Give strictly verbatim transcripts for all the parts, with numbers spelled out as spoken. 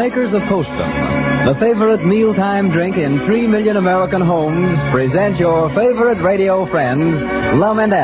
makers of Postum, the favorite mealtime drink in three million American homes, present your favorite radio friends, Lum and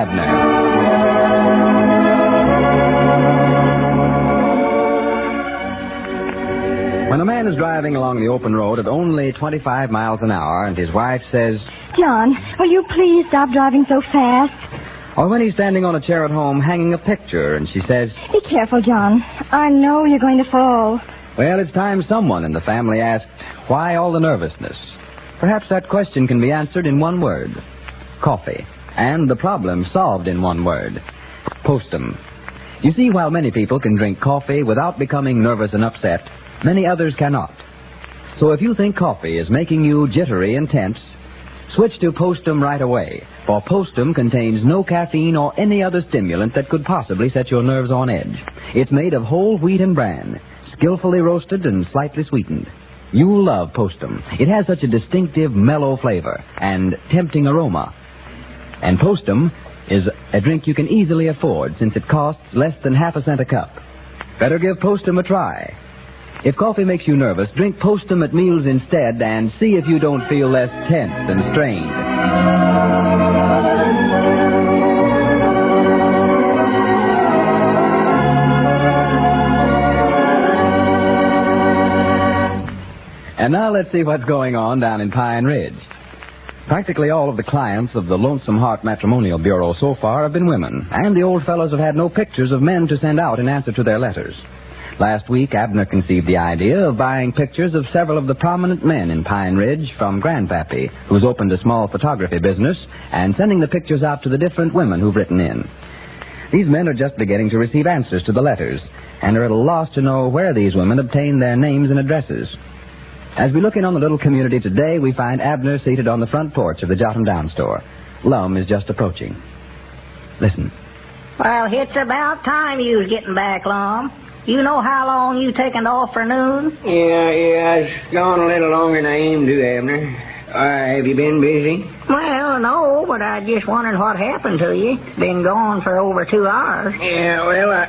Abner. When a man is driving along the open road at only twenty-five miles an hour and his wife says, "John, will you please stop driving so fast?" Or when he's standing on a chair at home hanging a picture and she says, "Be careful, John. I know you're going to fall." Well, it's time someone in the family asked, why all the nervousness? Perhaps that question can be answered in one word. Coffee. And the problem solved in one word. Postum. You see, while many people can drink coffee without becoming nervous and upset, many others cannot. So if you think coffee is making you jittery and tense, switch to Postum right away, for Postum contains no caffeine or any other stimulant that could possibly set your nerves on edge. It's made of whole wheat and bran, skillfully roasted and slightly sweetened. You'll love Postum. It has such a distinctive, mellow flavor and tempting aroma. And Postum is a drink you can easily afford since it costs less than half a cent a cup. Better give Postum a try. If coffee makes you nervous, drink Postum at meals instead and see if you don't feel less tense and strained. And now let's see what's going on down in Pine Ridge. Practically all of the clients of the Lonesome Heart Matrimonial Bureau so far have been women, and the old fellows have had no pictures of men to send out in answer to their letters. Last week, Abner conceived the idea of buying pictures of several of the prominent men in Pine Ridge from Grandpappy, who's opened a small photography business, and sending the pictures out to the different women who've written in. These men are just beginning to receive answers to the letters, and are at a loss to know where these women obtain their names and addresses. As we look in on the little community today, we find Abner seated on the front porch of the Jot 'em Down store. Lum is just approaching. Listen. Well, it's about time you was getting back, Lum. You know how long you taken off for noon? Yeah, yeah, it's gone a little longer than I aimed to, Abner. Uh, have you been busy? Well, no, but I just wondered what happened to you. Been gone for over two hours. Yeah, well, I...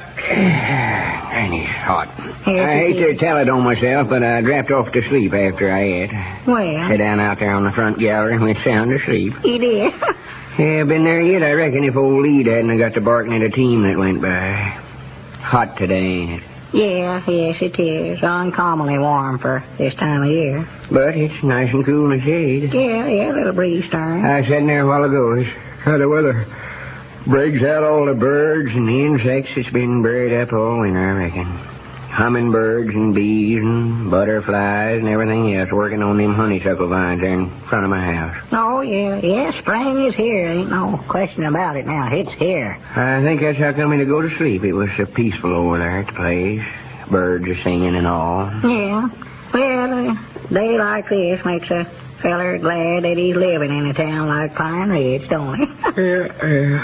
And it's hot. Yes, I hate it to tell it on myself, but I dropped off to sleep after I ate. Well? Sat down out there on the front gallery and went sound asleep. You did? Yeah, been there yet, I reckon, if old Lead hadn't got to barking at a team that went by. Hot today, ain't it? Yeah, yes, it is. Uncommonly warm for this time of year. But it's nice and cool in the shade. Yeah, yeah, a little breeze stirring. I was sitting there a while ago. It's how the weather breaks out all the birds and the insects that's been buried up all winter, I reckon. Hummingbirds and bees and butterflies and everything else working on them honeysuckle vines there in front of my house. Oh, yeah, yeah, spring is here. Ain't no question about it now. It's here. I think that's how come to go to sleep. It was so peaceful over there at the place. Birds are singing and all. Yeah. Well, a day like this makes a feller glad that he's living in a town like Pine Ridge, don't he? Yeah, yeah.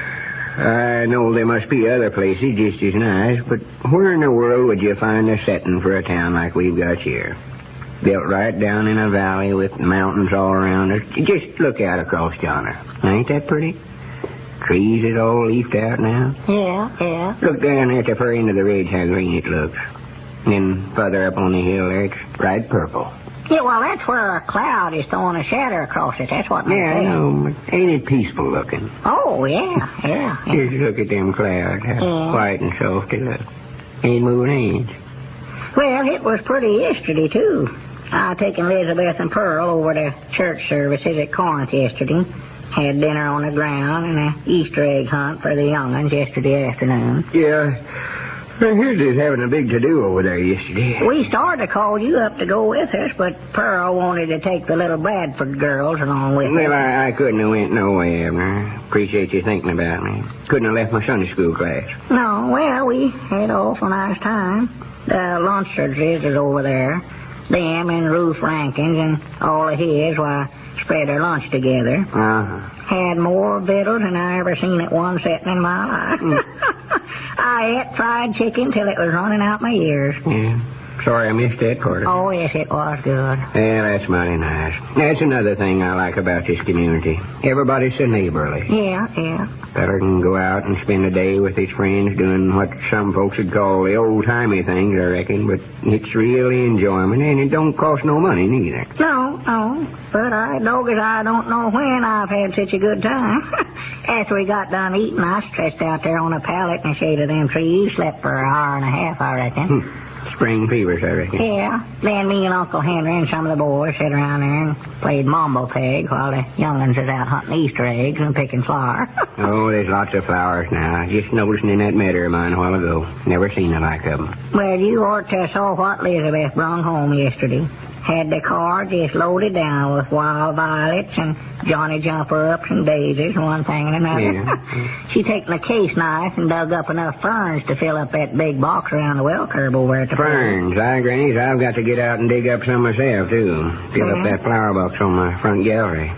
I know there must be other places just as nice, but where in the world would you find a setting for a town like we've got here? Built right down in a valley with mountains all around us. Just look out across yonder. Ain't that pretty? Trees is all leafed out now. Yeah, yeah. Look down at the far end of the ridge how green it looks. And then further up on the hill there, it's bright purple. Yeah, well, that's where a cloud is throwing a shadow across it. That's what makes Yeah, I know, but ain't it peaceful looking? Oh, yeah, yeah. yeah. Just look at them clouds, how Yeah. white and soft they look. Ain't moving an inch. Well, it was pretty yesterday, too. I taken Elizabeth and Pearl over to church services at Corinth yesterday. Had dinner on the ground and an Easter egg hunt for the young'uns yesterday afternoon. Yeah. Here's just having a big to-do over there yesterday. We started to call you up to go with us, but Pearl wanted to take the little Bradford girls along with Well, us. I, I couldn't have went no way, Abner. Appreciate you thinking about me. Couldn't have left my Sunday school class. No, well, we had off a nice time. The Lunsfords is over there. Them and Ruth Rankins and all of his, why, spread their lunch together. Uh-huh. Had more victuals than I ever seen at one setting in my life. Mm. I ate fried chicken till it was running out my ears. Yeah. Sorry I missed that part of it. Oh, yes, it was good. Yeah, that's mighty nice. That's another thing I like about this community. Everybody's so neighborly. Yeah, yeah. Feller can go out and spend a day with his friends doing what some folks would call the old-timey things, I reckon, but it's really enjoyment, and it don't cost no money, neither. No, no, but I dog as I don't know when I've had such a good time. After we got done eating, I stretched out there on a pallet in the shade of them trees, slept for an hour and a half, I reckon. Hmm. Spring fevers, I reckon. Yeah. Then me and Uncle Henry and some of the boys sat around there and played mambo peg while the young'uns was out hunting Easter eggs and picking flowers. Oh, there's lots of flowers now. Just noticing in that meadow of mine a while ago. Never seen the like of 'em. Well, you ought to saw what Elizabeth brung home yesterday. Had the car just loaded down with wild violets and Johnny jumper-ups and daisies, one thing and another. Yeah. She taken a case knife and dug up enough ferns to fill up that big box around the well curb over at the Ferns. I, Grannies, I've got to get out and dig up some myself, too. Fill Yeah. up that flower box on my front gallery.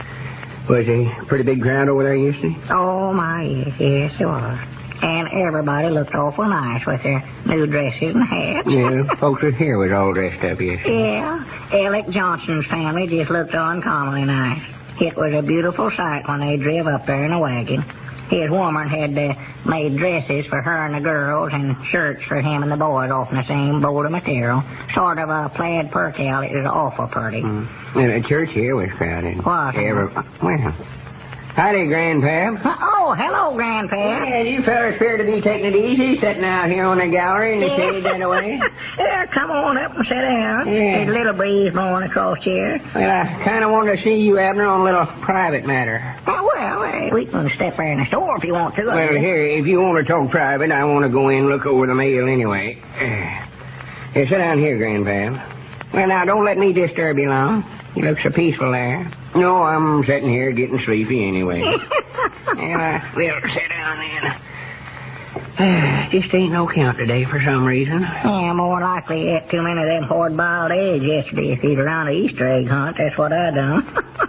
Was a pretty big crowd over there yesterday? Oh, my, yes, yes, it was. And everybody looked awful nice with their new dresses and hats. Yeah, folks was here was all dressed up yesterday. Yeah, Alec Johnson's family just looked uncommonly nice. It was a beautiful sight when they drove up there in a wagon. His woman had uh, made dresses for her and the girls and shirts for him and the boys off in the same bolt of material. Sort of a plaid percale. It was awful pretty. Mm. And the church here was crowded. What? Every, well, howdy, Grandpap. Oh, hello, Grandpa. Yeah, you fellas appear to be taking it easy, sitting out here on the gallery in the shade that way. Yeah, come on up and sit down. Yeah. There's a little breeze blowing across here. Well, I kind of wanted to see you, Abner, on a little private matter. Oh, well, eh, we can step there in the store if you want to. Well, here, if you want to talk private, I want to go in and look over the mail anyway. Here, sit down here, Grandpap. Well, now, don't let me disturb you long. You look so peaceful there. No, I'm sitting here getting sleepy anyway. And I will sit down then. Just ain't no count today for some reason. Yeah, more likely you ate too many of them hard-boiled eggs yesterday. If you'd around the Easter egg hunt, that's what I done.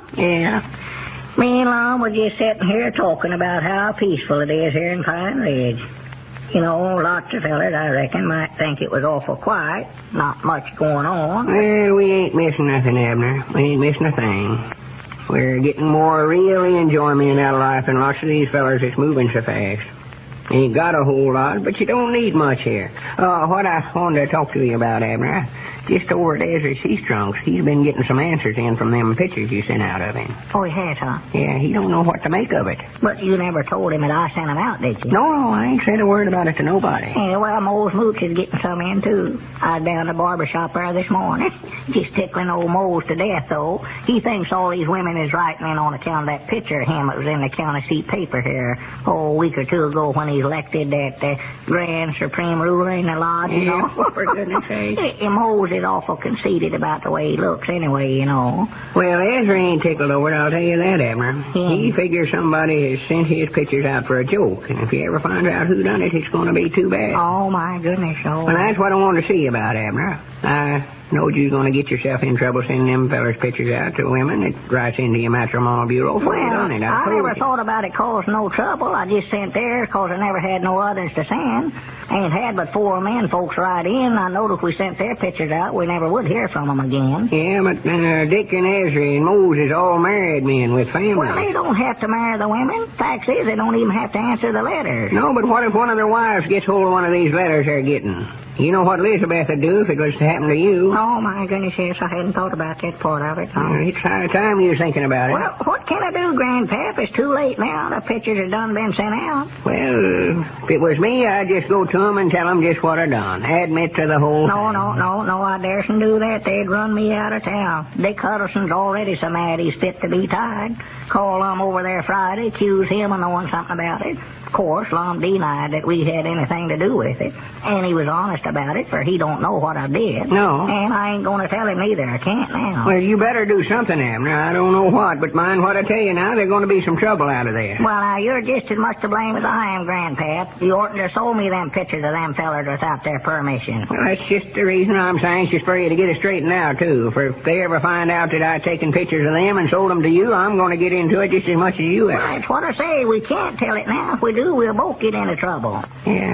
Yeah. Me and Lon were just sitting here talking about how peaceful it is here in Pine Ridge. You know, lots of fellers, I reckon, might think it was awful quiet. Not much going on. Well, we ain't missing nothing, Abner. We ain't missing a thing. We're getting more really enjoyment out of life than lots of these fellers that's moving so fast. Ain't got a whole lot, but you don't need much here. Uh, what I wanted to talk to you about, Abner, just over at Ezra Seastrong's, he's been getting some answers in from them pictures you sent out of him. Oh, he has, huh? Yeah, he don't know what to make of it. But you never told him that I sent him out, did you? No, no, I ain't said a word about it to nobody. Yeah, well, Mose Mooch is getting some in, too. I was down at the barber shop there this morning. Just tickling old Mose to death, though. He thinks all these women is writing in on account of that picture of him that was in the county seat paper here oh, a week or two ago when he elected that uh, grand supreme ruler in the lodge, you know. Yeah, for goodness sake. And Mose is awful conceited about the way he looks anyway, you know. Well, Ezra ain't tickled over it, I'll tell you that, Abner. Yeah. He figures somebody has sent his pictures out for a joke, and if he ever finds out who done it, it's going to be too bad. Oh, my goodness, oh. Well, that's what I wanted to see about, Abner. I knowed you was going to get yourself in trouble sending them fellers pictures out to women that writes into your matrimonial bureau for you, Well, done it. I clear never with you. thought about it causing no trouble. I just sent there because I never had no others to send. Ain't had but four men folks write in. I knowed if we sent their pictures out, we never would hear from them again. Yeah, but uh, Dick and Ezra and Moses all married men with families. Well, they don't have to marry the women. Fact is, they don't even have to answer the letters. No, but what if one of their wives gets hold of one of these letters they're getting? You know what Elizabeth would do if it was to happen to you. Oh, my goodness, yes, I hadn't thought about that part of it. No. Uh, it's high time you was thinking about it. Well, what can I do, Grandpap? It's too late now. The pictures have done been sent out. Well, if it was me, I'd just go to them and tell them just what I done. Admit to the whole No, thing. no, no, no, I daresn't do that. They'd run me out of town. Dick Huddleston's already so mad he's fit to be tied. Call Lum over there Friday, accuse him of knowing something about it. Of course, Lum denied that we had anything to do with it. And he was honest about it, for he don't know what I did. No. And I ain't going to tell him either. I can't now. Well, you better do something, Abner. I don't know what, but mind what I tell you now, there's going to be some trouble out of there. Well, now, you're just as much to blame as I am, Grandpap. You oughtn't to have sold me them pictures of them fellers without their permission. Well, that's just the reason I'm so anxious for you to get it straightened out, too. For if they ever find out that I've taken pictures of them and sold them to you, I'm going to get into it just as much as you have. That's what I say. We can't tell it now. If we do, we'll both get into trouble. Yeah.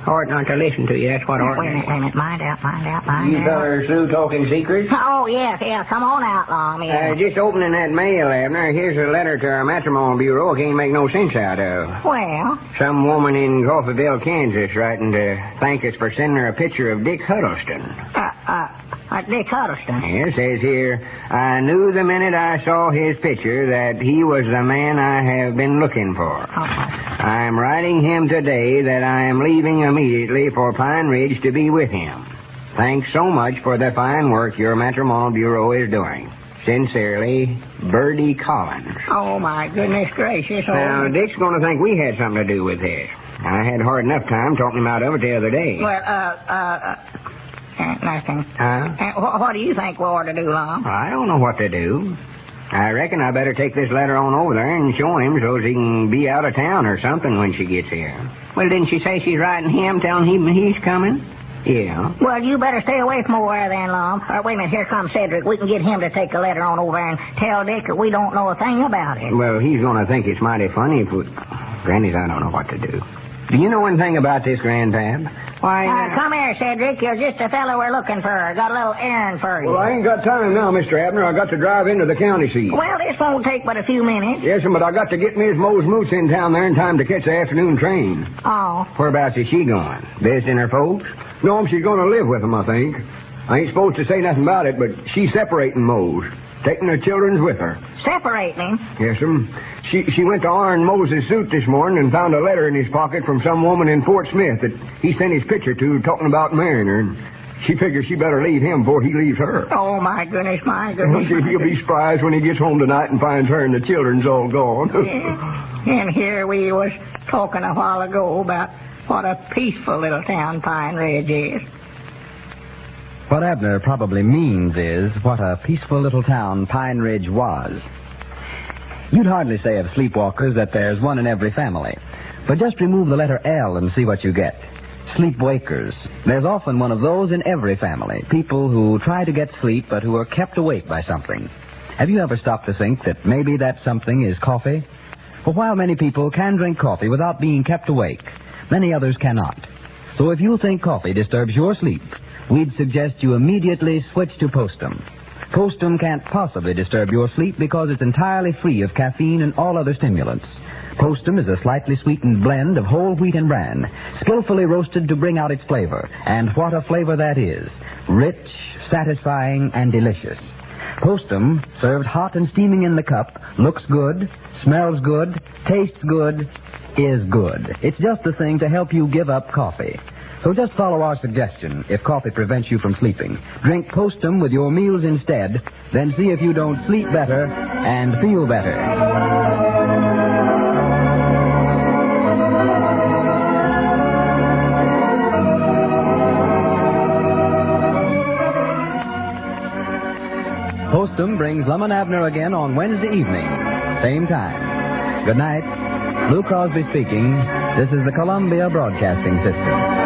Hard not to listen to you. That's what hard. Wait a minute, wait a minute. Mind out, mind out, mind You out. fellers through talking secrets? Oh, yes, yeah. Come on out, Lum. Yeah. Uh, just opening that mail, Abner. Here's a letter to our matrimonial bureau I can't make no sense out of. Well, Some woman in Coffeyville, Kansas, writing to thank us for sending her a picture of Dick Huddleston. uh, uh, uh, Dick Huddleston. It says here, I knew the minute I saw his picture that he was the man I have been looking for. Oh. I am writing him today that I am leaving immediately for Pine Ridge to be with him. Thanks so much for the fine work your matrimonial bureau is doing. Sincerely, Birdie Collins. Oh, my goodness gracious. Oh. Now, Dick's going to think we had something to do with this. I had hard enough time talking him out of it the other day. Well, uh, uh, uh, uh nothing. Huh? Uh, wh- what do you think we ought to do, Lum? I don't know what to do. I reckon I better take this letter on over there and show him so he can be out of town or something when she gets here. Well, didn't she say she's writing him, telling him he's coming? Yeah. Well, you better stay away from over there then, Lum. Uh, wait a minute, here comes Cedric. We can get him to take the letter on over and tell Dick that we don't know a thing about it. Well, he's going to think it's mighty funny if we... Granny's, I don't know what to do. Do you know anything about this, Grandpap? Why... Uh, come here, Cedric. You're just the fellow we're looking for. Got a little errand for you. Well, I ain't got time now, Mister Abner. I got to drive into the county seat. Well, this won't take but a few minutes. Yes, but I got to get Miss Mose Moots in town there in time to catch the afternoon train. Oh. Whereabouts is she going? Visiting her folks? No, she's going to live with them, I think. I ain't supposed to say nothing about it, but she's separating Mose. Taking her children's with her. Separating? Yes, um, she she went to iron Moses' suit this morning and found a letter in his pocket from some woman in Fort Smith that he sent his picture to talking about marrying her. And she figures she better leave him before he leaves her. Oh, my goodness, my goodness. my He'll be surprised when he gets home tonight and finds her and the children's all gone. Yeah. And here we was talking a while ago about what a peaceful little town Pine Ridge is. What Abner probably means is what a peaceful little town Pine Ridge was. You'd hardly say of sleepwalkers that there's one in every family. But just remove the letter L and see what you get. Sleepwakers. There's often one of those in every family. People who try to get sleep but who are kept awake by something. Have you ever stopped to think that maybe that something is coffee? For while many people can drink coffee without being kept awake, many others cannot. So if you think coffee disturbs your sleep, we'd suggest you immediately switch to Postum. Postum can't possibly disturb your sleep because it's entirely free of caffeine and all other stimulants. Postum is a slightly sweetened blend of whole wheat and bran, skillfully roasted to bring out its flavor. And what a flavor that is. Rich, satisfying, and delicious. Postum, served hot and steaming in the cup, looks good, smells good, tastes good, is good. It's just the thing to help you give up coffee. So just follow our suggestion if coffee prevents you from sleeping. Drink Postum with your meals instead, then see if you don't sleep better and feel better. Postum brings Lum and Abner again on Wednesday evening, same time. Good night. Lou Crosby speaking. This is the Columbia Broadcasting System.